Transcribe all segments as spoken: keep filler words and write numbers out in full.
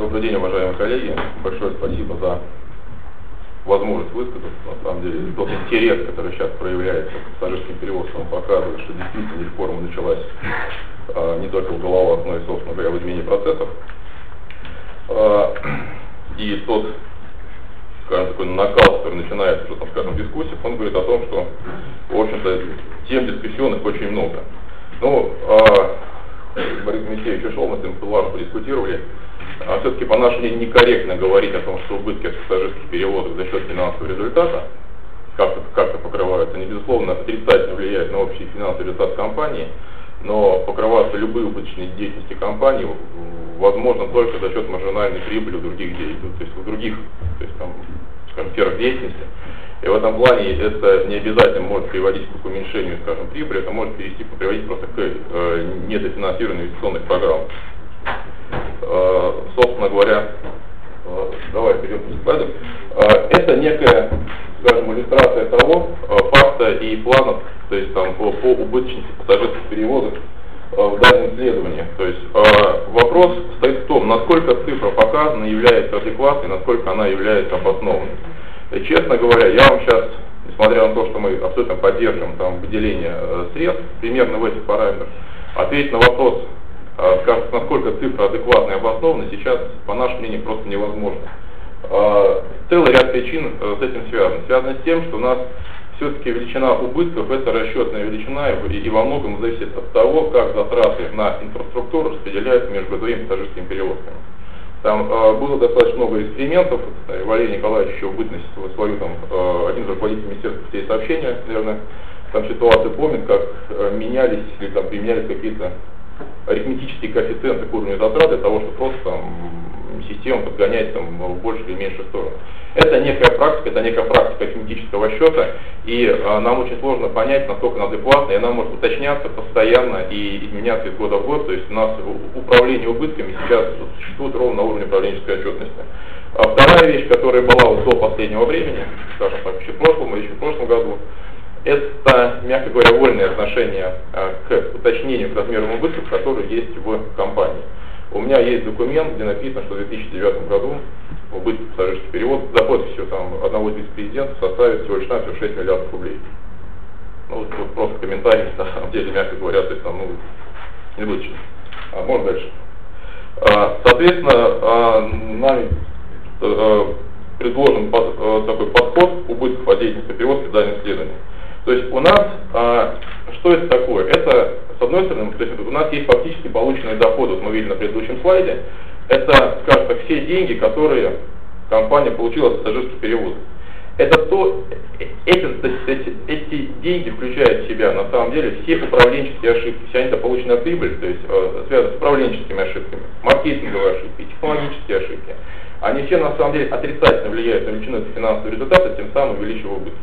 Добрый день, уважаемые коллеги. Большое спасибо за возможность высказаться. На самом деле, тот интерес, который сейчас проявляется к пассажирским перевозкам, показывает, что действительно реформа началась а, не только в головах, но и, собственно говоря, в измене процессов. А, и тот, скажем, такой накал, который начинается, что там, скажем, в дискуссиях, он говорит о том, что, в общем-то, тем дискуссионных очень много. Ну, а, Борис Дмитриевич ушел, мы с ним важно подискутировали. А все-таки, по нашему мнению, некорректно говорить о том, что убытки от пассажирских перевозок за счет финансового результата как-то как-то покрываются. Они, безусловно, отрицательно влияют на общий финансовый результат компании, но покрываться любые убыточные деятельности компании возможно только за счет маржинальной прибыли в других деятельностях, то есть в других, то есть, там, скажем, сферах деятельности. И в этом плане это не обязательно может приводить к уменьшению, скажем, прибыли, это может привести, приводить просто к э, недофинансированию инвестиционных программ. Э, собственно говоря, э, давай перейдем к слайду. Э, это некая, скажем, иллюстрация того э, факта и планов, то есть там по, по убыточности пассажирских перевозок э, в данном исследовании. То есть э, вопрос стоит в том, насколько цифра показана является адекватной, насколько она является обоснованной. И, честно говоря, я вам сейчас, несмотря на то, что мы абсолютно поддерживаем там выделение э, средств, примерно в этих параметрах, ответить на вопрос, э, скажем, насколько цифра адекватна и обоснована, сейчас, по нашему мнению, просто невозможно. Э, целый ряд причин э, с этим связан. Связано с тем, что у нас все-таки величина убытков – это расчетная величина, и, и во многом зависит от того, как затраты на инфраструктуру распределяются между грузовыми и пассажирскими перевозками. Там э, было достаточно много экспериментов. Валерий Николаевич еще в бытность свою, там, э, один из руководителей Министерства путей сообщения, наверное, там ситуацию помнит, как э, менялись или там применялись какие-то арифметические коэффициенты к уровню затрат для того, чтобы просто там систему подгонять там, в большую или меньшую сторону. Это некая практика, это некая практика арифметического счета, и э, нам очень сложно понять, насколько она адекватна, и она может уточняться постоянно и изменяться из года в год. То есть у нас управление убытками сейчас существует ровно на уровне управленческой отчетности. А вторая вещь, которая была вот до последнего времени, скажем так, еще в прошлом, еще в прошлом году, это, мягко говоря, вольное отношение э, к уточнению, к размерам убытков, которые есть в компании. У меня есть документ, где написано, что в две тысячи девятом году убытки пассажирских перевозок, доход всего там одного из вице-президентов составит всего лишь навсего шесть миллиардов рублей. Ну, вот, вот просто комментарий, на самом деле, мягко говоря, то есть там, ну, не буду читать. А, можно дальше. А, соответственно, а, нами а, предложен под, а, такой подход убытков от деятельности перевозки в данном исследовании. То есть у нас, а, что это такое? Это, с одной стороны, то есть у нас есть фактически полученные доходы, вот мы видели на предыдущем слайде, это, скажем так, все деньги, которые компания получила от пассажирских перевозок. Это то, эти, эти, эти деньги включают в себя, на самом деле, все управленческие ошибки, все они это полученная прибыль, то есть э, связаны с управленческими ошибками, маркетинговые ошибки, технологические ошибки. Они все, на самом деле, отрицательно влияют на величину финансового результата, тем самым увеличивая убытки.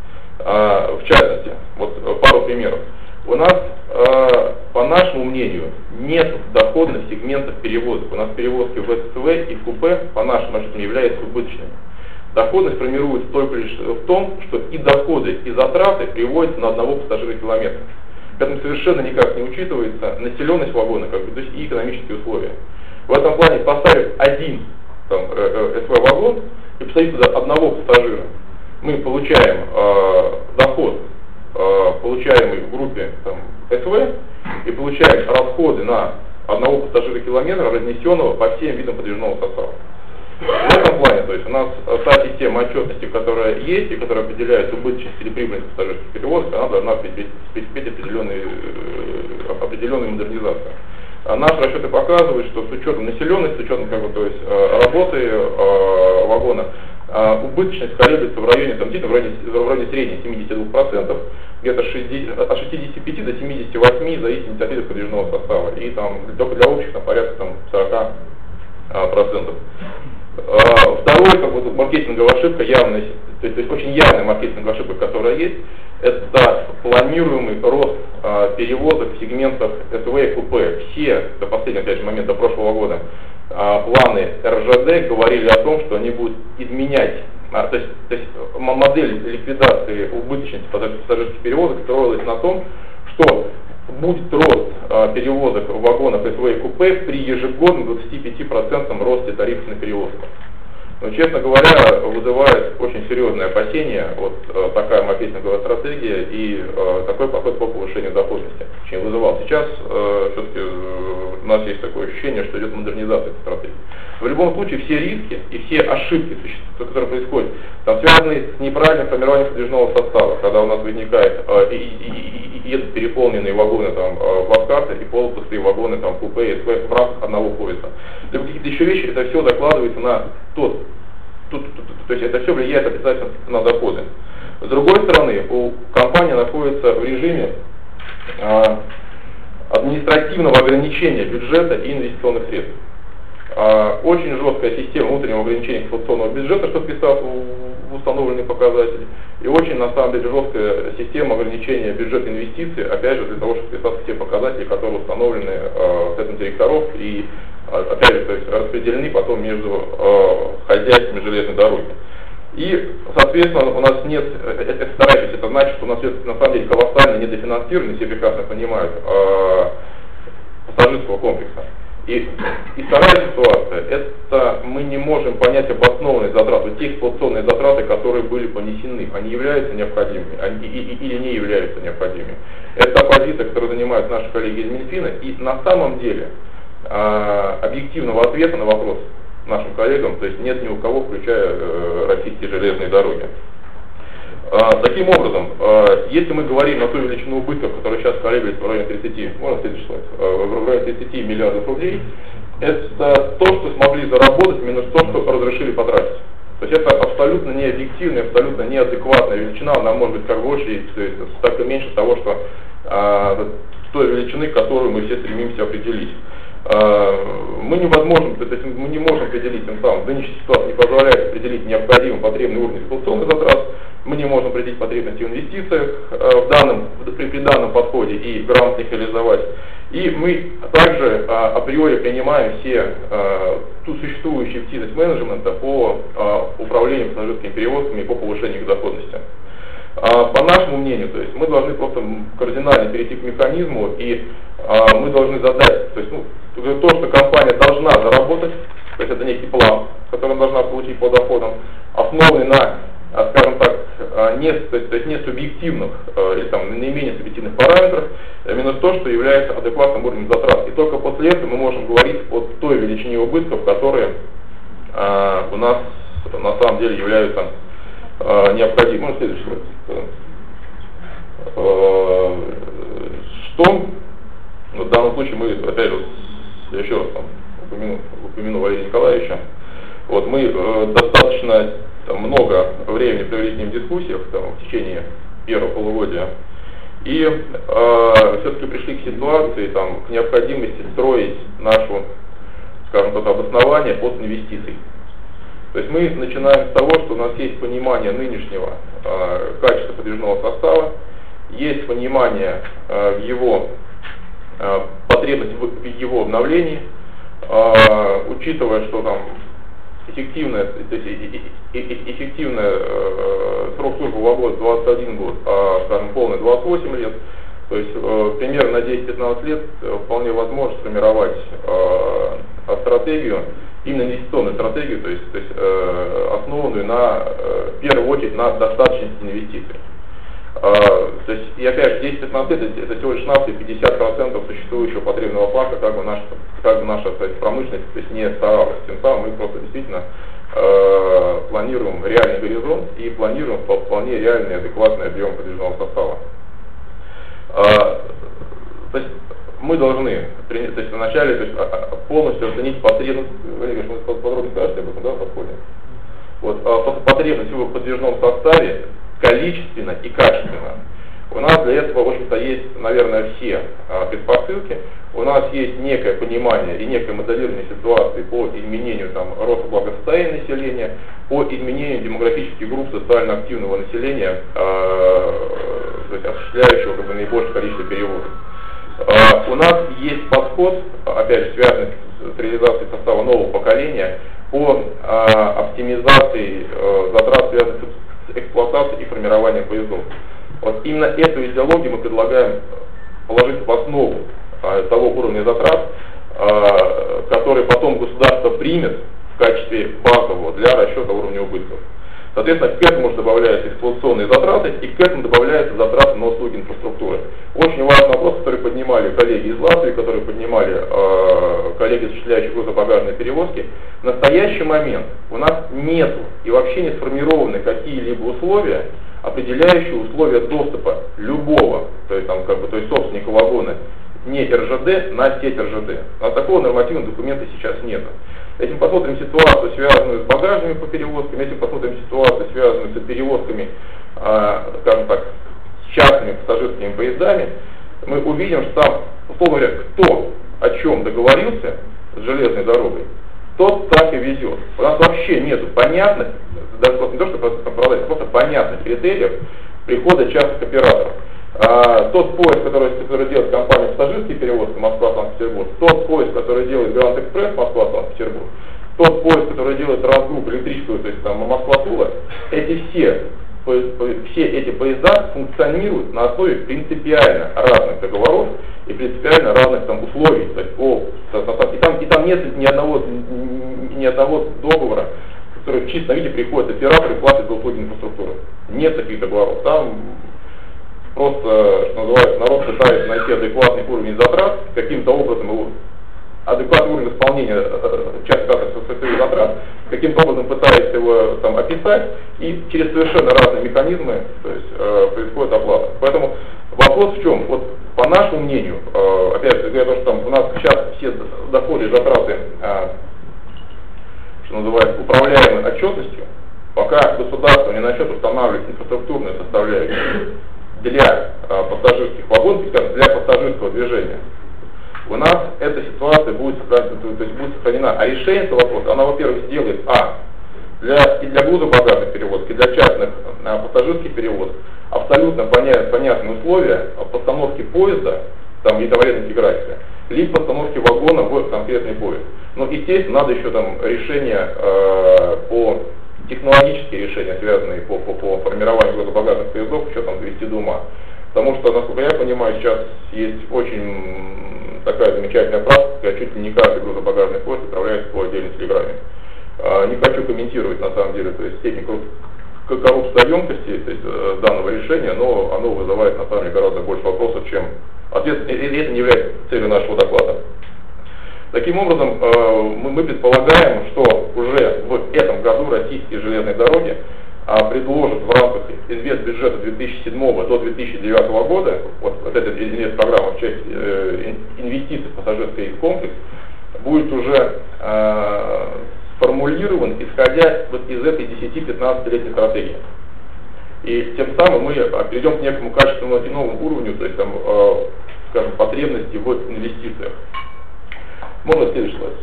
В частности, вот пару примеров. У нас, по нашему мнению, нет доходных сегментов перевозок. У нас перевозки в ССВ и в купе, по нашему мнению, являются убыточными. Доходность формируется только лишь в том, что и доходы, и затраты приводятся на одного пассажира километра. Поэтому совершенно никак не учитывается населенность вагона, как бы, то есть и экономические условия. В этом плане, поставив один там, СВ-вагон и посадить туда одного пассажира, мы получаем э, доход, э, получаемый в группе там, СВ, и получаем расходы на одного пассажира километра, разнесенного по всем видам подвижного состава. В этом плане, то есть у нас та система отчетности, которая есть и которая определяет убыточность или прибыльность пассажирских перевозок, она должна обеспечить определенную, определенную модернизацию. А наши расчеты показывают, что с учетом населенности, с учетом как бы, то есть, работы э, вагона, э, убыточность колеблется в районе, там, в районе, в районе средней семидесяти двух процентов, где-то от шестидесяти пяти до семидесяти восьми, в зависимости от вида подвижного состава, и там, только для общих там, порядка там, сорока процентов. Второе, как бы, маркетинговая ошибка, явная, то есть, то есть очень явная маркетинговая ошибка, которая есть, это планируемый рост а, перевозок в сегментах СВ и КП. Все, до последнего, опять же, момента прошлого года, а, планы эр жэ дэ говорили о том, что они будут изменять, а, то есть, то есть модель ликвидации убыточности пассажирских перевозок строилась на том, что будет рост э, перевозок вагонов СВ и купе при ежегодном двадцати пяти процентном росте тарифов на перевозку. Но, честно говоря, вызывает очень серьезные опасения вот э, такая маркетинговая стратегия и э, такой подход по повышению доходности. Чем вызывал. Сейчас э, все-таки э, у нас есть такое ощущение, что идет модернизация этой стратегии. В любом случае все риски и все ошибки, которые происходят, там связаны с неправильным формированием подвижного состава, когда у нас возникает э, и, и, и, и едут переполненные вагоны там, э, плацкарты и полупустые вагоны там, купе и СВ в рамках одного поезда. Либо какие-то еще вещи, это все закладывается на тот, тут, тут, то есть это все влияет обязательно на доходы. С другой стороны, у компании находится в режиме э, административного ограничения бюджета и инвестиционных средств. Очень жесткая система внутреннего ограничения эксплуатационного бюджета, чтобы вписаться в установленные показатели, и очень, на самом деле, жесткая система ограничения бюджета инвестиций, опять же, для того, чтобы вписаться в те показатели, которые установлены э, с этим директоров и, опять же, то есть, распределены потом между э, хозяйствами железной дороги. И, соответственно, у нас нет, это старайтесь, это значит, что у нас есть, на самом деле, колоссальное недофинансирование, все прекрасно понимают, э, пассажирского комплекса. И, и вторая ситуация, это мы не можем понять обоснованные затраты, те эксплуатационные затраты, которые были понесены, они являются необходимыми они, и, и, или не являются необходимыми. Это позиция, которую занимают наши коллеги из Минфина, и на самом деле э, объективного ответа на вопрос нашим коллегам, то есть нет ни у кого, включая э, российские железные дороги. А, таким образом, а, если мы говорим на ту величину убытков, которая сейчас колеблется в районе тридцати, можно следующий слайд, в районе тридцати миллиардов рублей, это то, что смогли заработать, минус то, что разрешили потратить. То есть это абсолютно необъективная, абсолютно неадекватная величина, она может быть как больше, то есть так и меньше того, что а, той величины, которую мы все стремимся определить. Мы не, возможно, то есть мы не можем определить, тем самым, нынешняя ситуация не позволяет определить необходимый потребный уровень эксплуатационных затрат, мы не можем определить потребности в инвестициях в данном, при, при данном подходе и грамотно их реализовать. И мы также а, априори принимаем все а, ту существующую эффективность менеджмента по а, управлению пассажирскими перевозками и по повышению их доходности. А, по нашему мнению, то есть мы должны просто кардинально перейти к механизму, и а, мы должны задать, то есть ну, то, что компания должна заработать, то есть это некий план, который она должна получить по доходам, основанный на, скажем так, не, то есть, то есть не субъективных или там наименее субъективных параметрах, именно то, что является адекватным уровнем затрат. И только после этого мы можем говорить о той величине убытков, которые а, у нас на самом деле являются а, необходимыми. Ну, следующий слайд. А, что в данном случае мы, опять же, я еще раз там, упомяну, упомяну Валерия Николаевича, вот мы э, достаточно там, много времени провели с ним в дискуссиях там, в течение первого полугодия, и э, все-таки пришли к ситуации, там, к необходимости строить нашу, скажем так, обоснование от инвестиций. То есть мы начинаем с того, что у нас есть понимание нынешнего э, качества подвижного состава, есть понимание э, его э, потребности в его обновлении, э, учитывая, что там эффективная, то есть, эффективная э, срок службы вагона двадцать один год, а, скажем, полный двадцать восемь лет, то есть э, примерно на десять-пятнадцать лет э, вполне возможно сформировать э, стратегию, именно инвестиционную стратегию, то есть, то есть э, основанную на, э, в первую очередь на достаточности инвестиций. Uh, то есть, и опять же, десять-пятнадцать лет это всего лишь навсего пятьдесят процентов существующего потребного факта, как бы наша, как бы наша то есть, промышленность то есть, не старалась. Тем самым мы просто действительно uh, планируем реальный горизонт и планируем вполне реальный адекватный объем подвижного состава. Uh, то есть, мы должны то есть, вначале то есть, полностью оценить потребность, Валерий, вы подробно скажете об этом, да, подходе? Вот, uh, потребность в подвижном составе количественно и качественно. У нас для этого, в общем-то, есть, наверное, все а, предпосылки. У нас есть некое понимание и некое моделирование ситуации по изменению там, роста благосостояния населения, по изменению демографических групп социально активного населения, а, то есть осуществляющего как бы, наибольшее количество перевозок. А, у нас есть подход, опять же, связанный с реализацией состава нового поколения, по а, оптимизации а, затрат, связанных с эксплуатацией и формированием поездов. Вот именно эту идеологию мы предлагаем положить в основу э, того уровня затрат, э, который потом государство примет в качестве базового для расчета уровня убытков. Соответственно, к этому же добавляются эксплуатационные затраты, и к этому добавляются затраты на услуги инфраструктуры. Очень важный вопрос, который поднимали коллеги из Латвии, которые поднимали э, коллеги, осуществляющие грузобагажные перевозки. В настоящий момент у нас нету и вообще не сформированы какие-либо условия, определяющие условия доступа любого, то есть, там, как бы, то есть собственника вагона, не эр жэ дэ на сеть эр жэ дэ. А такого нормативного документа сейчас нет. Если мы посмотрим ситуацию, связанную с багажными по перевозкам, если посмотрим ситуацию, связанную с перевозками, э, скажем так, с частными пассажирскими поездами, мы увидим, что там, условно говоря, кто о чем договорился с железной дорогой, тот так и везет. У нас вообще нету понятных, даже не то, что продать, а просто понятных критериев прихода частных операторов. А, тот поезд, который, который делает компания «Пассажирские перевозки» Москва-Санкт-Петербург, тот поезд, который делает «Гранд Экспресс» Москва-Санкт-Петербург, тот поезд, который делает «Трансгрупп» электрическую, то есть там Москва-Тула, эти все, все эти поезда функционируют на основе принципиально разных договоров и принципиально разных там условий. То есть, о, и, там, и там нет ни одного, ни одного договора, который в чистом виде приходит оператор и платит за услуги инфраструктуры. Нет таких договоров. Там просто, что называется, народ пытается найти адекватный уровень затрат, каким-то образом его, адекватный уровень исполнения часть социальных затрат, каким-то образом пытается его там описать, и через совершенно разные механизмы, то есть, э, происходит оплата. Поэтому вопрос в чем? Вот по нашему мнению, э, опять же, говоря, что там у нас сейчас все доходы и затраты, э, что называется, управляемой отчетностью, пока государство не начнет устанавливать инфраструктурную составляющую для э, пассажирских вагонов, скажем, для пассажирского движения, у нас эта ситуация будет, то есть будет сохранена. А решение этого вопроса, она, во-первых, сделает, а, для, и для грузобагажных перевозок, и для частных а, пассажирских перевозок абсолютно понятные, понятные условия постановки поезда, там, и товарной интеграции, либо постановки вагона в конкретный поезд. Но, естественно, надо еще там решения э, по технологические решения, связанные по, по, по формированию грузобагажных поездов, еще там довести до ума. Потому что, насколько я понимаю, сейчас есть очень такая замечательная практика, чуть ли не каждый грузобагажный поезд отправляется по отдельной телеграмме. А, не хочу комментировать, на самом деле, то есть степень коррупциоемкости, то есть, данного решения, но оно вызывает, на самом деле, гораздо больше вопросов, чем ответ, и это не является целью нашего доклада. Таким образом, мы предполагаем, что уже в этом году российские железные дороги предложат в рамках инвестбюджета две тысячи седьмого до две тысячи девятого года, вот, вот эта инвестпрограмма в части э, инвестиций в пассажирский комплекс, будет уже э, сформулирован, исходя вот из этой десяти-пятнадцатилетней стратегии. И тем самым мы перейдем к некому качественному новому уровню, то есть там, э, скажем, потребности в инвестициях. Можно следующий слайд.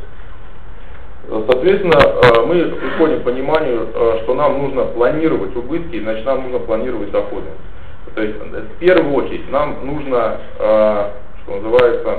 Соответственно, мы приходим к пониманию, что нам нужно планировать убытки, значит, нам нужно планировать доходы. То есть, в первую очередь, нам нужно, что называется,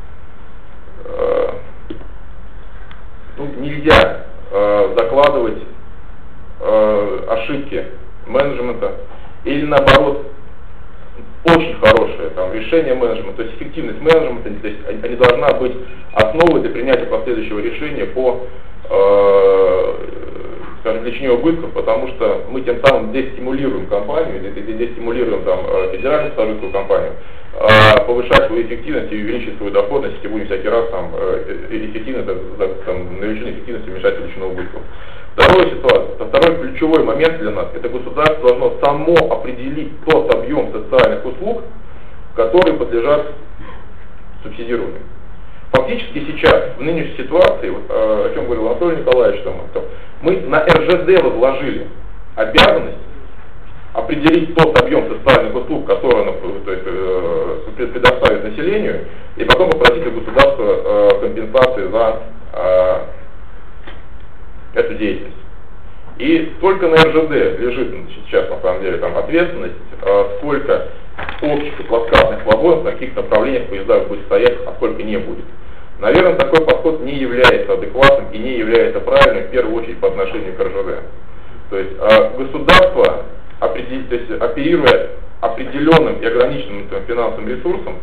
ну, нельзя закладывать ошибки менеджмента или, наоборот, очень хорошее там, решение менеджмента, то есть эффективность менеджмента, то есть они должна быть основой для принятия последующего решения по э, скажем, лечению убытков, потому что мы тем самым дестимулируем компанию, дестимулируем там, федеральную пассажирскую компанию, э, повышать свою эффективность и увеличить свою доходность, и будем всякий раз там, эффективно, там, на величину эффективности уменьшать величину убытков. Вторая ситуация, второй ключевой момент для нас, это государство должно само определить тот объем социальных услуг, которые подлежат субсидированию. Фактически сейчас, в нынешней ситуации, вот, о чем говорил Анатолий Николаевич, там, мы на эр жэ дэ возложили обязанность определить тот объем социальных услуг, который оно, то есть, э, предоставит населению, и потом попросить у государства э, компенсации за э, эту деятельность. И только на эр жэ дэ лежит сейчас, на самом деле, там ответственность, э, сколько общих и плацкартных вагонов на каких направлениях поезда будет стоять, а сколько не будет. Наверное, такой подход не является адекватным и не является правильным, в первую очередь, по отношению к эр жэ дэ. То есть э, государство, определ... то есть, оперируя определенным и ограниченным там, финансовым ресурсом,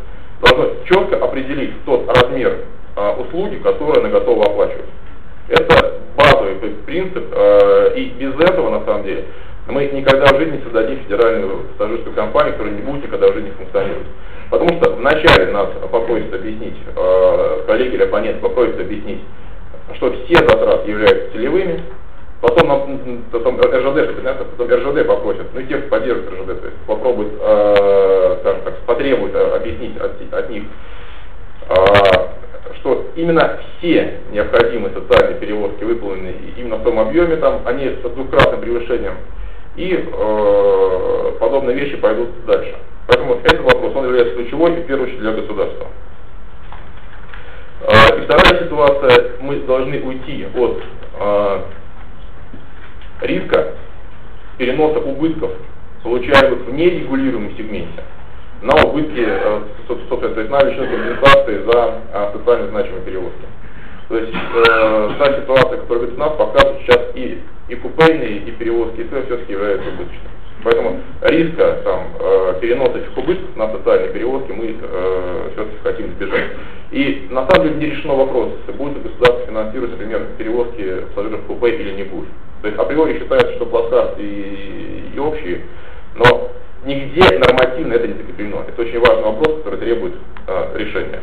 должно четко определить тот размер э, услуги, которую она готова оплачивать. Это базовый принцип, э, и без этого, на самом деле, мы никогда в жизни не создадим федеральную пассажирскую компанию, которая не будет никогда в жизни функционировать. Потому что вначале нас попросят объяснить, э, коллеги или оппоненты попросят объяснить, что все затраты являются целевыми, потом, нам, потом эр жэ дэ, потом эр жэ дэ попросят, ну и те, кто поддерживает эр жэ дэ, то есть попробуют, э, скажем так, потребуют объяснить от, от них, э, что именно все необходимые социальные перевозки выполнены именно в том объеме, там, они с двукратным превышением, и э, подобные вещи пойдут дальше. Поэтому этот вопрос, он является ключевой и в первую очередь для государства. Э, и вторая ситуация, мы должны уйти от э, риска переноса убытков, получаемых в нерегулируемом сегменте, на убытки, э, собственно, то есть на величину компенсации за э, социально значимые перевозки. То есть э, та ситуация, которая у нас показывает сейчас и, и купейные, и перевозки, и все-таки являются убыточными. Поэтому риска там, э, переноса этих убытков на социальные перевозки мы э, все-таки хотим избежать. И на самом деле не решено вопрос, будет ли государство финансировать, например, перевозки пассажиров в купе или не будет. То есть априори считается, что плацкарты и, и общие, но нигде нормативно это не закреплено. Это очень важный вопрос, который требует э, решения.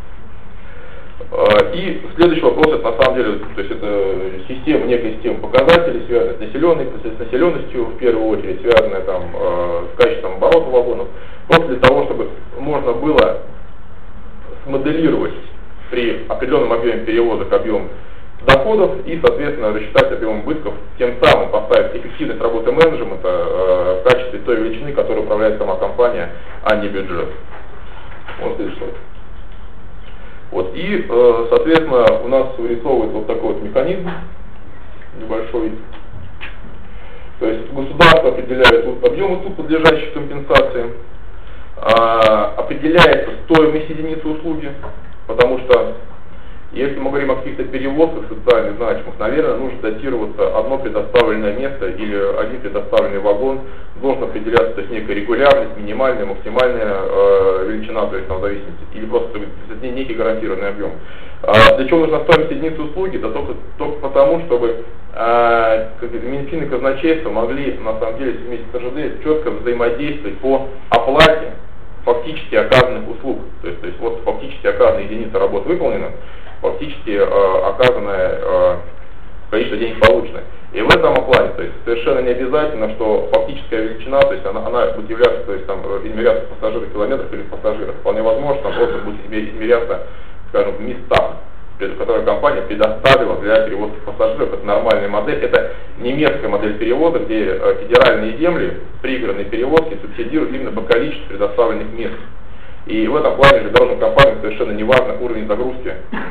И следующий вопрос, это на самом деле, то есть это система, некая система показателей, связанная с населенностью, с населенностью в первую очередь, связанная там, э, с качеством оборота вагонов, просто для того, чтобы можно было смоделировать при определенном объеме перевозок объем доходов и, соответственно, рассчитать объем убытков, тем самым поставить эффективность работы менеджмента э, в качестве той величины, которой управляет сама компания, а не бюджет. Вот следующий слайд. Вот, и, э, соответственно, у нас вырисовывается вот такой вот механизм небольшой. То есть государство определяет объем услуг, подлежащих компенсации, э, определяется стоимость единицы услуги, потому что если мы говорим о каких-то перевозках социально значимых, наверное, нужно датироваться одно предоставленное место или один предоставленный вагон, должен определяться, то есть некая регулярность, минимальная, максимальная э, величина, то есть там, в зависимости, или просто некий гарантированный объем. А для чего нужна стоимость единицы услуги? Да только, только потому, чтобы э, Минфин и казначейство могли, на самом деле, вместе с эр жэ дэ четко взаимодействовать по оплате фактически оказанных услуг. То есть, то есть вот фактически оказанная единица работ выполнена, фактически э, оказанное э, количество денег получено. И в этом плане, то есть совершенно не обязательно, что фактическая величина, то есть она, она будет являться, то есть там измеряться в пассажирах километрах или в пассажирах. Вполне возможно, там просто будет измеряться, скажем, в местах, которые компания предоставила для перевозки пассажиров. Это нормальная модель. Это немецкая модель перевода, где э, федеральные земли, пригородные перевозки субсидируют именно по количеству предоставленных мест. И в этом плане же дорожным компаниям совершенно не важно уровень загрузки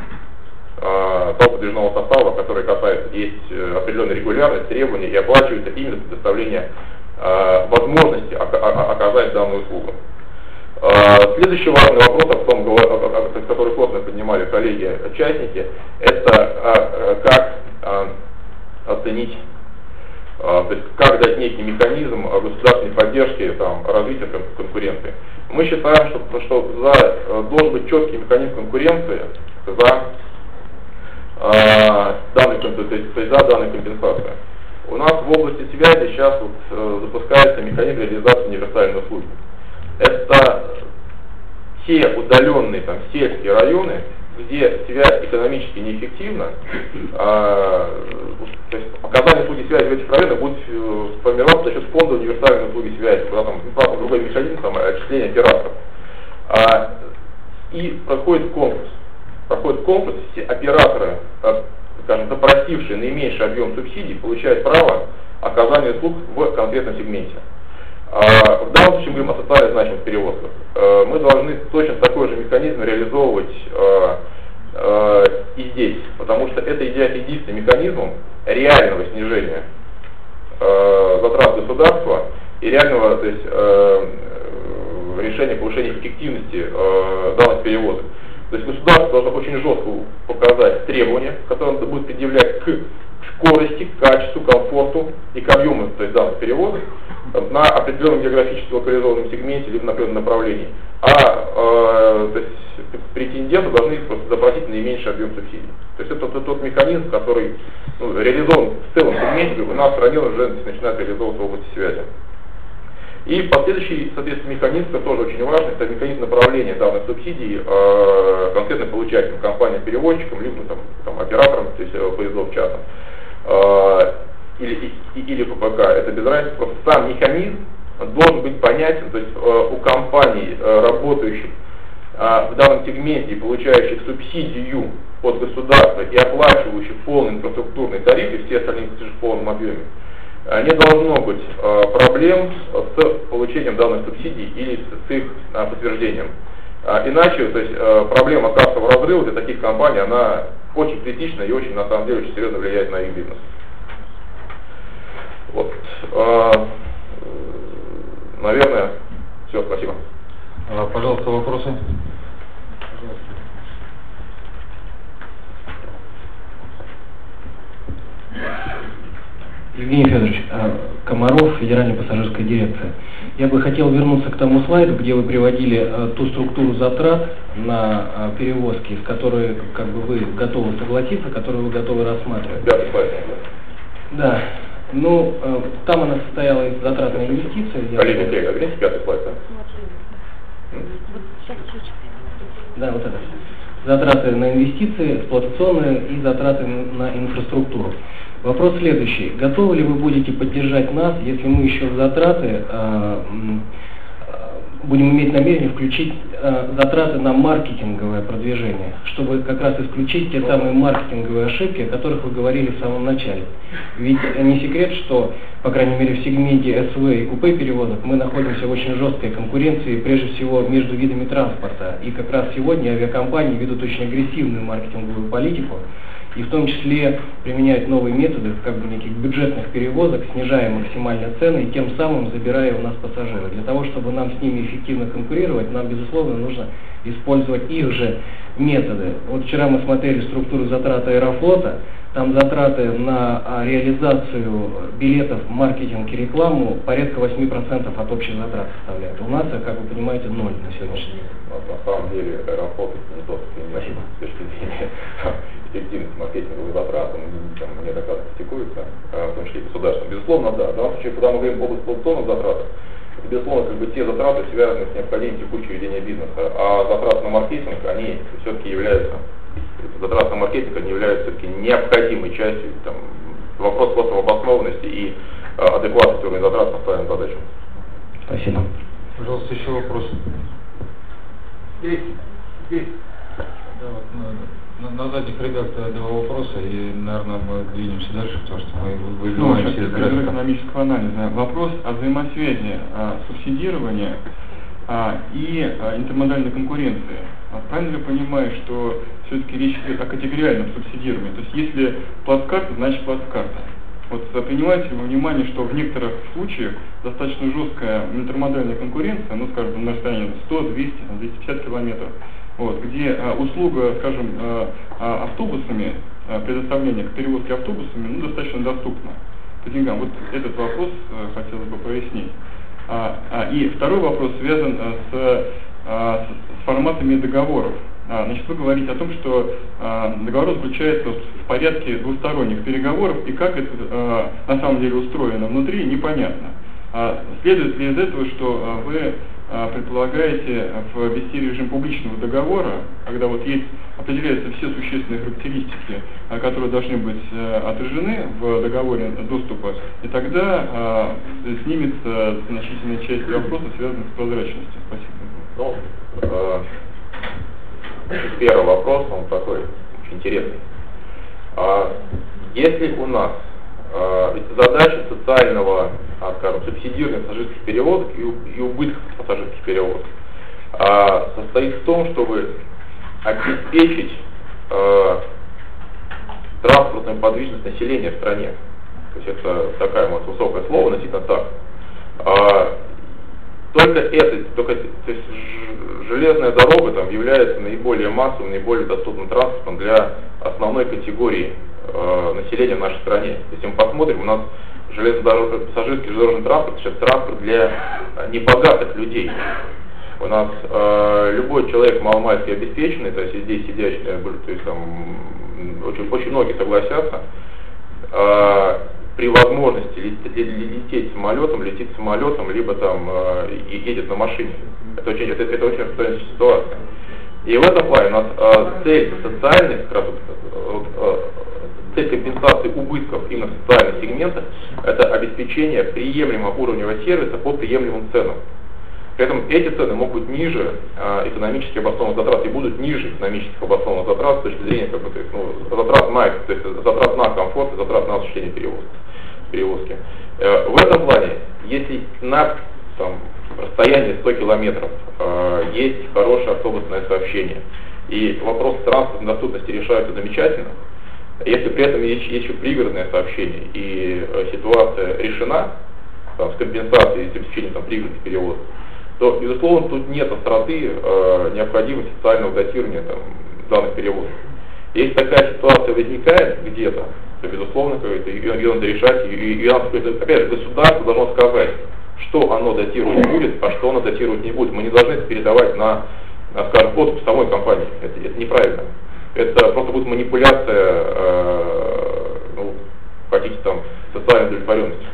э, того подвижного состава, который касается. Есть э, определенная регулярность, требования и оплачивается именно предоставление э, возможности ока- оказать данную услугу. Э, следующий важный вопрос, о том, который плотно поднимали коллеги-участники, это э, как э, оценить, э, то есть как дать некий механизм государственной поддержки там, развития конкуренции. Мы считаем, что, что за, должен быть четкий механизм конкуренции за, э, данной, то есть, то есть за данную компенсацию. У нас в области связи сейчас вот, э, запускается механизм реализации универсальной услуги. Это те удаленные там, сельские районы, где связь экономически неэффективна, э, то есть оказание услуги связи в этих районах будет э, формироваться за счет фонда универсальной услуги связи, куда там, ну, правда, другой механизм, там, отчисления операторов. А, и проходит конкурс. Проходит конкурс, все операторы, э, скажем, запросившие наименьший объем субсидий, получают право оказания услуг в конкретном сегменте. В данном случае мы говорим о социально значимых перевозках. Мы должны точно такой же механизм реализовывать и здесь, потому что это является единственным механизмом реального снижения затрат государства и реального, то есть, решения повышения эффективности данных перевозок. То есть государство должно очень жестко показать требования, которые оно будет предъявлять к скорости, к качеству, комфорту и к объему, то есть данных перевозок на определенном географически локализованном сегменте либо на определенном направлении. А то есть, претенденты должны просто запросить наименьший объем субсидий. То есть это тот, тот механизм, который ну, реализован в целом сегменте, у нас в стране уже начинает реализовываться в области связи. И последующий, соответственно, механизм, который тоже очень важный, это механизм направления данных субсидий э, конкретно получателям, компаниям-перевозчикам, либо там, там, операторам, то есть поездов частным, э, или, и, или ППК. Это без разницы, просто сам механизм должен быть понятен, то есть э, у компаний, э, работающих э, в данном сегменте и получающих субсидию от государства и оплачивающих полный инфраструктурный тариф и все остальные платежи в полном объеме, не должно быть э, проблем с получением данных субсидий или с, с их э, подтверждением. А, иначе, то есть э, проблема кассового разрыва для таких компаний, она очень критична и очень, на самом деле, очень серьезно влияет на их бизнес. Вот. Э, наверное, все, спасибо. А, пожалуйста, вопросы? Евгений Федорович, Комаров, Федеральная пассажирская дирекция. Я бы хотел вернуться к тому слайду, где вы приводили ту структуру затрат на перевозки, с которой как бы вы готовы согласиться, которую вы готовы рассматривать. Пятый слайд. Да. Ну, там она состояла из затрат на инвестиции. Коллеги, коллеги, видите пятый слайд, да? Да, вот это. Затраты на инвестиции, эксплуатационные и затраты на инфраструктуру. Вопрос следующий. Готовы ли вы будете поддержать нас, если мы еще в затраты э, будем иметь намерение включить э, затраты на маркетинговое продвижение, чтобы как раз исключить те самые маркетинговые ошибки, о которых вы говорили в самом начале? Ведь не секрет, что, по крайней мере, в сегменте СВ и купе перевозок мы находимся в очень жесткой конкуренции, прежде всего между видами транспорта. И как раз сегодня авиакомпании ведут очень агрессивную маркетинговую политику, и в том числе применяют новые методы, как бы неких бюджетных перевозок, снижая максимально цены и тем самым забирая у нас пассажиров. Для того, чтобы нам с ними эффективно конкурировать, нам, безусловно, нужно использовать их же методы. Вот вчера мы смотрели структуру затрат Аэрофлота, там затраты на реализацию билетов, маркетинг и рекламу порядка восемь процентов от общих затрат составляют. У нас, как вы понимаете, ноль на сегодняшний день. На самом деле Аэрофлот это не тот, Спасибо. С точки зрения эффективности маркетинговых затрат, он там, неоднократно критикуется, в том числе и государством. Безусловно, да. В данном случае, когда мы говорим об эксплуатационных затратах, это, безусловно, как бы те затраты, связанные с необходимым текущего ведения бизнеса. А затраты на маркетинг, они все-таки являются, затраты на маркетинг, они являются все-таки необходимой частью, там, вопрос просто обоснованности и а, адекватности уровня затрат поставленным задачам. Спасибо. Пожалуйста, еще вопрос. Здесь, здесь. Да, вот на, на, на задних рядах два вопроса, и, наверное, мы двинемся дальше, потому что мы выбиваемся из графика. Экономического анализа. Вопрос о взаимосвязи а, субсидирования а, и а, интермодальной конкуренции. А, правильно ли понимаю, что все-таки речь идет о категориальном субсидировании? То есть если плацкарта, значит плацкарта. Вот принимаете ли вы внимание, что в некоторых случаях достаточно жесткая интермодальная конкуренция, ну, скажем, на расстоянии сто, двести, двести пятьдесят километров, вот, где а, услуга, скажем, а, а, автобусами, а, предоставление к перевозке автобусами, ну, достаточно доступна по деньгам. Вот этот вопрос а, хотелось бы прояснить. А, а, и второй вопрос связан а, с, а, с, с форматами договоров. А, значит, вы говорите о том, что а, договор заключается в порядке двусторонних переговоров, и как это а, на самом деле устроено внутри, непонятно. А, следует ли из этого, что а, вы а, предполагаете ввести режим публичного договора, когда вот есть, определяются все существенные характеристики, а, которые должны быть а, отражены в договоре доступа, и тогда а, снимется значительная часть вопросов, связанных с прозрачностью. Спасибо. Ну, э Первый вопрос, он такой очень интересный. А, если у нас а, задача социального, а, скажем, субсидирования пассажирских перевозок и, и убытков пассажирских перевозок а, состоит в том, чтобы обеспечить а, транспортную подвижность населения в стране. То есть это такое вот высокое слово, относительно так. А, Только это, только то есть, железная дорога там является наиболее массовым, наиболее доступным транспортом для основной категории э, населения в нашей стране. Если мы посмотрим, у нас железнодорожный, пассажирский железнодорожный транспорт сейчас транспорт для э, небогатых людей. У нас э, любой человек маломальски обеспеченный, то есть здесь сидящий, то есть там очень, очень многие согласятся, э, при возможности лететь самолетом, летит самолетом, либо там э, едет на машине. Это очень, это, это очень актуальная ситуация. И в этом плане у нас э, цель социальной, как раз, э, цель компенсации убытков именно в социальных сегментах – это обеспечение приемлемого уровня сервиса по приемлемым ценам. При этом эти цены могут быть ниже э, экономически обоснованных затрат и будут ниже экономически обоснованных затрат с точки зрения как бы, то есть, ну, затрат на, то есть, затрат на комфорт и затрат на осуществление перевозки. перевозки. Э, в этом плане, если на там, расстоянии сто километров э, есть хорошее автобусное сообщение и вопрос транспортной доступности решается замечательно, если при этом есть, есть еще пригородное сообщение и э, ситуация решена там, с компенсацией и с обеспечением там, пригородных перевозок, то, безусловно, тут нет остроты э, необходимости социального датирования там, данных перевозок. Если такая ситуация возникает где-то, то, безусловно, ее, ее надо решать, и, и, и опять же, государство должно сказать, что оно датировать будет, а что оно датировать не будет. Мы не должны это передавать на, на скажем, откуп самой компании. Это, это неправильно. Это просто будет манипуляция, э, ну, хотите там, социальной удовлетворенности.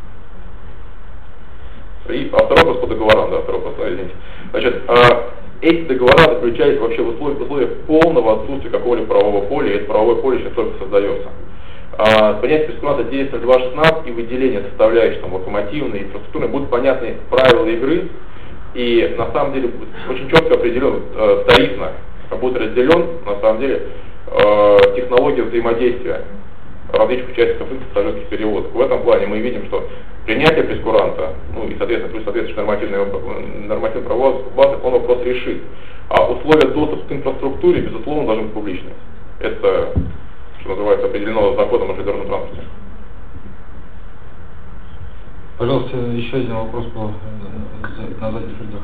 И, а второй вопрос по договорам, да, второй вопрос, извините. Значит, а, эти договора заключаются вообще в условиях, в условиях полного отсутствия какого-либо правового поля, и это правовое поле сейчас только создается. А, понятие прескуранта девять ноль два шестнадцать и выделение составляющих там, локомотивной, инфраструктурной будут понятны правила игры, и на самом деле очень четко определен э, тарифно, будет разделен на самом деле э, технология взаимодействия различных участников рынка пассажирских перевозок. В этом плане мы видим, что принятие прескуранта, ну и соответственно плюс соответствующий нормативный, нормативный правовой базы, он вопрос решит. А условия доступа к инфраструктуре, безусловно, должны быть публичны. Это, что называется, определено законом о железнодорожном транспорте. Пожалуйста, еще один вопрос по на задних рядах.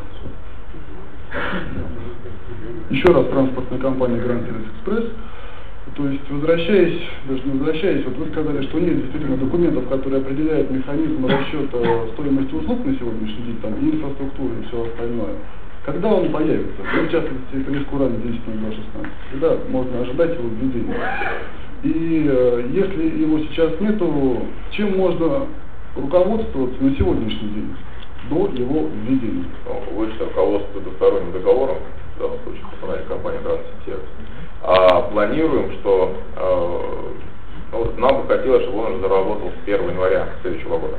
Еще раз транспортная компания Grand Service Express. То есть, возвращаясь, даже не возвращаясь, вот вы сказали, что нет действительно документов, которые определяют механизм расчета стоимости услуг на сегодняшний день, там, и инфраструктуры и все остальное. Когда он появится? Ну, в частности, прескурант десять ноль два шестнадцать. Когда можно ожидать его введения? И э, если его сейчас нету, чем можно руководствоваться на сегодняшний день до его введения? Лучше руководствоваться двусторонним договором, в данном случае персональной компании Grand Service. А планируем, что э, ну, нам бы хотелось, чтобы он уже заработал с первого января следующего года.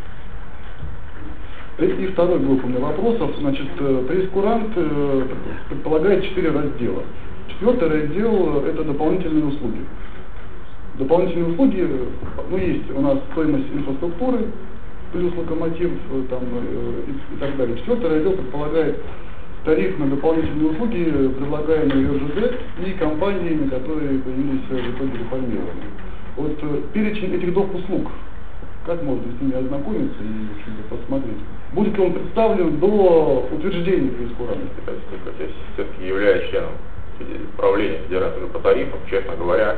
И второй блок у меня вопросов. Значит, прескурант предполагает четыре раздела. Четвертый раздел – это дополнительные услуги. Дополнительные услуги, ну, есть у нас стоимость инфраструктуры, плюс локомотив там, и, и так далее. Четвертый раздел предполагает тариф на дополнительные услуги, предлагаемые РЖД и компаниями, которые появились в итоге реформированы. Вот перечень этих доп. Услуг, как можно с ними ознакомиться и посмотреть? Будет ли он представлен до утверждения прескуранта? Я все-таки являюсь членом правления Федерации по тарифам, честно говоря,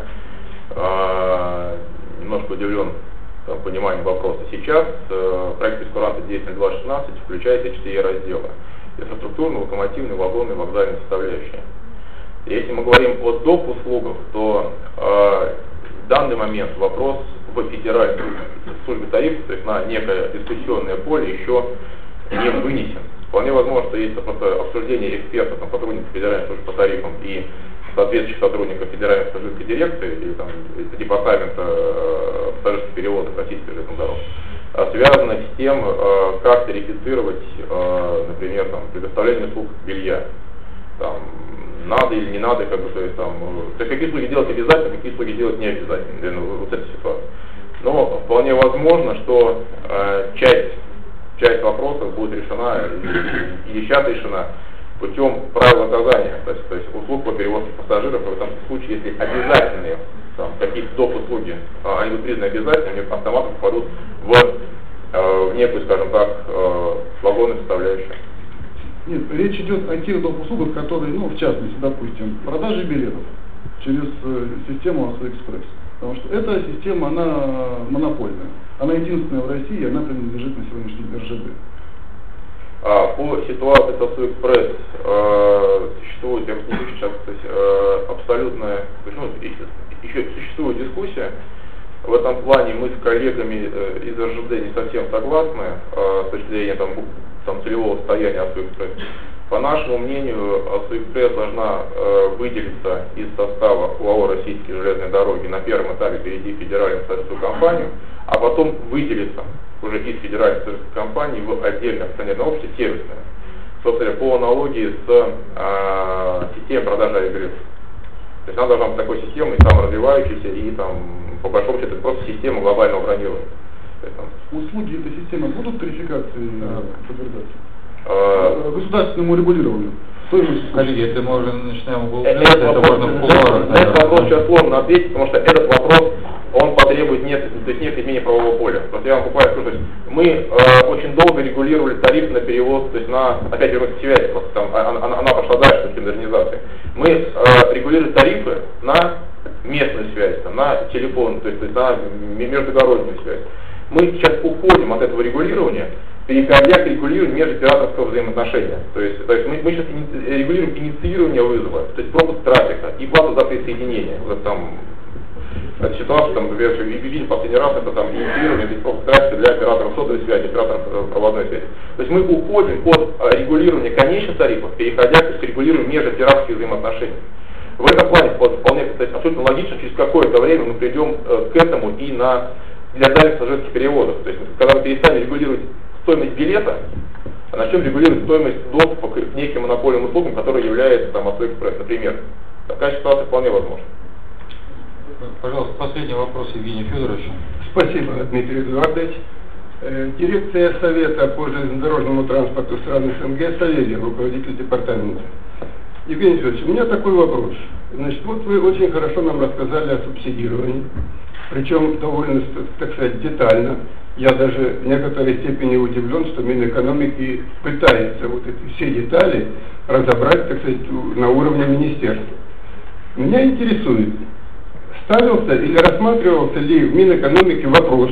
немножко удивлен там, пониманием вопроса. Сейчас проект прескуранта десять ноль два шестнадцать включает эти четыре раздела. Инфраструктурные, локомотивные, вагонные, вокзальные составляющие. Если мы говорим о доп. Услугах, то э, в данный момент вопрос в федеральной службе тарифов, то есть на некое дискуссионное поле, еще не вынесен. Вполне возможно, что есть просто обсуждение экспертов, там, сотрудников федеральной службы по тарифам и соответствующих сотрудников федеральной пассажирской дирекции или там, департамента э, пассажирских перевозок Российской железных дорог, связано с тем, э, как тарифицировать, э, например, там, предоставление услуг белья. Там, надо или не надо, как бы, то есть, там, то есть какие услуги делать обязательно, какие услуги делать не обязательно, ну, вот эта ситуация. Но вполне возможно, что э, часть, часть вопросов будет решена или сейчас решена путем правил наказания, то есть, то есть услуг по перевозке пассажиров, в этом случае, если обязательные там, какие-то доп. Услуги, а, они будут признаны обязательными, автоматом попадут в, э, в некую, скажем так, э, вагонную составляющую. Нет, речь идет о тех доп. Услугах, которые, ну, в частности, допустим, продажи билетов через э, систему АСО-Экспресс. Потому что эта система, она монопольная. Она единственная в России, она принадлежит на сегодняшний день РЖД. А, по ситуации с Асуэкспресс э, существует, я не хочу сейчас сказать, э, абсолютная, ну, еще существует дискуссия. В этом плане мы с коллегами э, из эр жэ дэ не совсем согласны э, с точки зрения там, там, целевого состояния Асуэкспресс. По нашему мнению, Асуэкспресс должна э, выделиться из состава ОАО «Российские железные дороги», на первом этапе перейти в федеральную союзную компанию, а потом выделиться уже из федеральной союзной компании в отдельное акционерное общество сервисное. Собственно, по аналогии с э, системой продажи авиабилетов. То есть она должна быть такой системой, саморазвивающейся, и там, по большому счету, это просто система глобального бронирования. Есть, там, услуги этой системы будут тарификации да. подвергаться? Э, Государственному регулированию. Коллеги, если мы уже начинаем Этот углубляться, это вопрос, можно в кулуарах. на этот вопрос сейчас сложно ответить, потому что этот вопрос, он потребует некоторых, то есть некоторых изменений правового поля. Просто я вам буквально скажу, то есть мы э, очень долго регулировали тариф на перевоз, то есть на, опять вернусь к связи, просто там она, она пошла дальше, чем модернизация. Мы э, регулировали тарифы на местную связь, там, на телефон, то есть, то есть на междугородную связь. Мы сейчас уходим от этого регулирования, переходя к регулированию межоператорского взаимоотношения. То есть, то есть мы, мы сейчас ини- регулируем инициирование вызова, то есть пропуск трафика и плату за присоединение. Вот там, эта ситуация, там, например, видели последний раз, это там инициирование, то есть пропуск трафика для операторов сотовой связи, операторов проводной связи. То есть мы уходим от регулирования конечных тарифов, переходя к регулированию межоператорских взаимоотношений. В этом плане вполне, кстати, абсолютно логично, через какое-то время мы придем э, к этому и на для дальних пассажирских переводов. То есть, когда мы перестанем регулировать стоимость билета, а начнем регулировать стоимость доступа к неким монопольным услугам, которые являются там Асуэкспресс, например. Такая ситуация вполне возможна. Пожалуйста, последний вопрос Евгению Федоровичу. Спасибо, Дмитрий Эдуардович. Дирекция Совета по железнодорожному транспорту стран эс эн гэ, Савельев, руководитель департамента. Евгений Федорович, у меня такой вопрос. Значит, вот вы очень хорошо нам рассказали о субсидировании, причем довольно, так сказать, детально. Я даже в некоторой степени удивлен, что Минэкономики пытается вот эти все детали разобрать, так сказать, на уровне министерства. Меня интересует, ставился или рассматривался ли в Минэкономике вопрос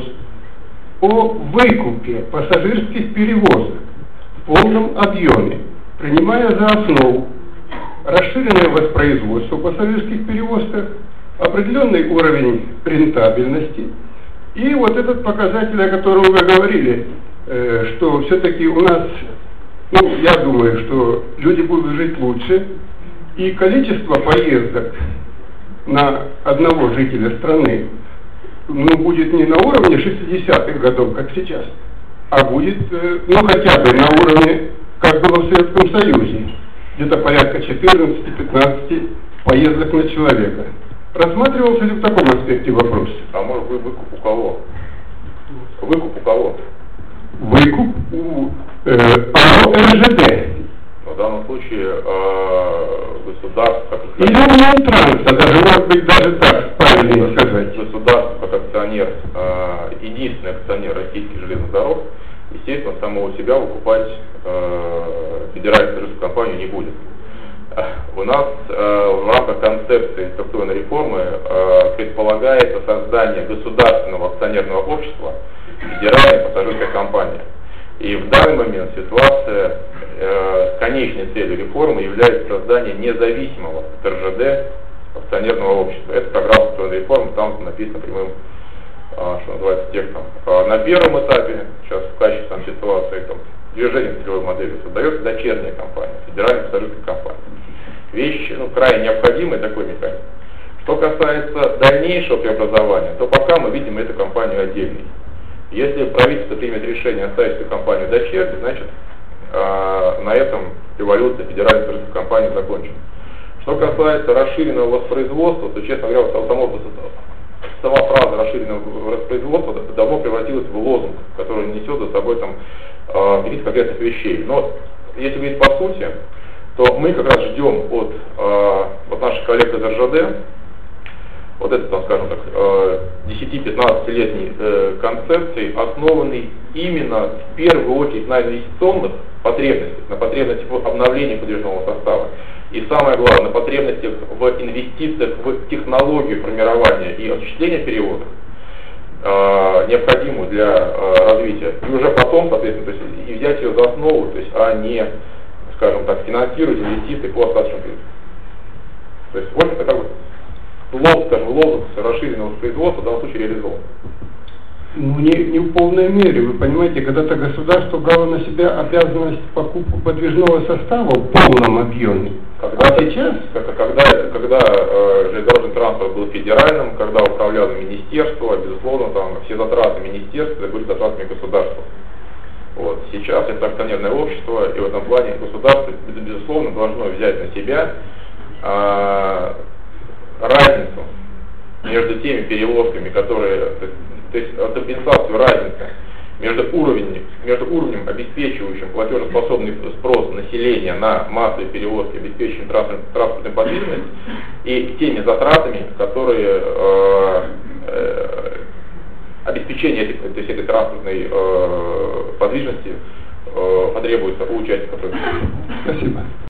о выкупе пассажирских перевозок в полном объеме, принимая за основу расширенное воспроизводство пассажирских перевозках, определенный уровень рентабельности и вот этот показатель, о котором вы говорили, э, что все-таки у нас, ну, я думаю, что люди будут жить лучше, и количество поездок на одного жителя страны, ну, будет не на уровне шестидесятых годов, как сейчас, а будет, э, ну, хотя бы на уровне, как было в Советском Союзе, где-то порядка четырнадцати-пятнадцати поездок на человека. Рассматривался ли в таком аспекте вопрос? А может быть выкуп у кого? Выкуп у кого? Выкуп у э, АО эр жэ дэ. В данном случае э, государство, как Или у Минтранса, даже, может быть, даже так правильнее сказать. Государство как акционер, э, единственный акционер российских железных дорог, естественно, самого себя выкупать э, федеральную пассажирскую компанию не будет. У нас э, в рамках концепции структурной реформы э, предполагается создание государственного акционерного общества федеральной пассажирской компании. И в данный момент ситуация, э, конечной целью реформы является создание независимого от эр жэ дэ акционерного общества. Это как раз структурная реформа, там написано прямым, э, что называется, текстом. Э, на первом этапе, сейчас в качестве там, ситуации, там, движение целевой модели создается дочерняя компания, федеральная пассажирская компания. Вещь, ну, крайне необходимый такой механизм. Что касается дальнейшего преобразования, то пока мы видим эту компанию отдельной. Если правительство примет решение оставить эту компанию дочерней, значит, э, на этом эволюция федеральной пассажирской компании закончена. Что касается расширенного воспроизводства, то, честно говоря, само, сама фраза расширенного воспроизводства давно превратилась в лозунг, который несет за собой там каких-то конкретных вещей. Но если говорить по сути, то мы как раз ждем от, э, от наших коллег из эр жэ дэ вот этой, там, скажем так, э, десяти-пятнадцатилетней э, концепции, основанной именно в первую очередь на инвестиционных потребностях, на потребностях в обновлении подвижного состава. И самое главное, на потребностях в инвестициях в технологию формирования и осуществления переводов. э, необходимую для э, развития, и уже потом, соответственно, то есть, и взять ее за основу, то есть, а не, скажем так, финансировать инвестиции по остаточному кредиту. То есть, вот это как бы лозунг, скажем, лозунг расширенного производства в данном случае реализован. Ну, не, не в полной мере. Вы понимаете, когда-то государство брало на себя обязанность покупки подвижного состава в полном объеме. Когда, а сейчас? Когда, когда э, железнодорожный транспорт был федеральным, когда управляло министерство, безусловно, там все затраты министерства были затратами государства. Вот. Сейчас это акционерное общество, и в этом плане государство, безусловно, должно взять на себя э, разницу между теми перевозками, которые, то есть компенсацию разницы между уровнем, между уровнем, обеспечивающим платежеспособный спрос населения на массовые перевозки, обеспечивающим транспортную подвижность, и теми затратами, которые э, э, обеспечение этой, то есть этой транспортной э, подвижности э, потребуется у участников рынка. Спасибо.